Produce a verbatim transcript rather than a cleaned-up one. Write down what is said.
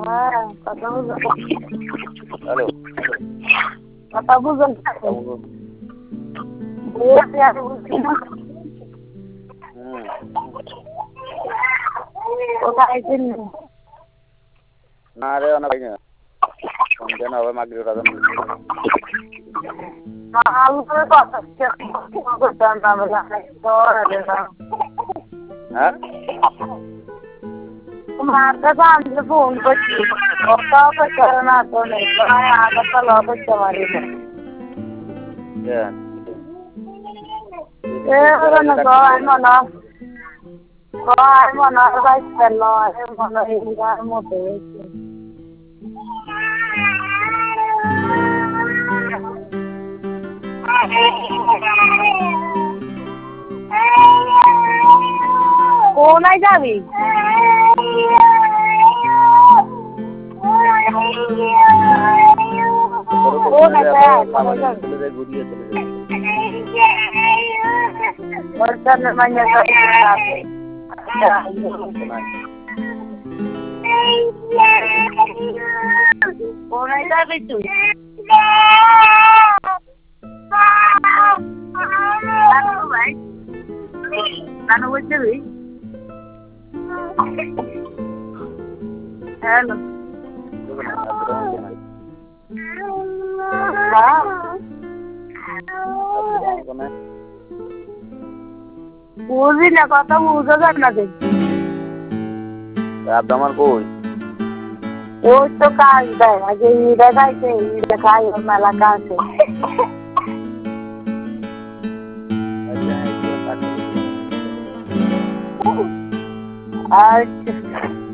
হ্যাঁ কথা বুঝো। হ্যালো কথা বুঝো কোথায় ছিলি? না রে অনেক ফোন কেন হবে মাগরি রাজন হ্যাঁ তোমাকে আমি ফোন করছি ওটাও করতে না তো নেই আগরটা ল করতে পারি না এ না গয় মনে গয় মনে গাইতে লয় মনে হিরার মতো কোনায় যাবি? কোনায় যাবি তুই? Ano ba siya eh? Hello. বুঝি না কথা বুঝা যায় না দেখি আমার কই ওই তো কাজ দেয় আগে ইটা খাইছে ইটা খাই মেলা কাছে আচ্ছা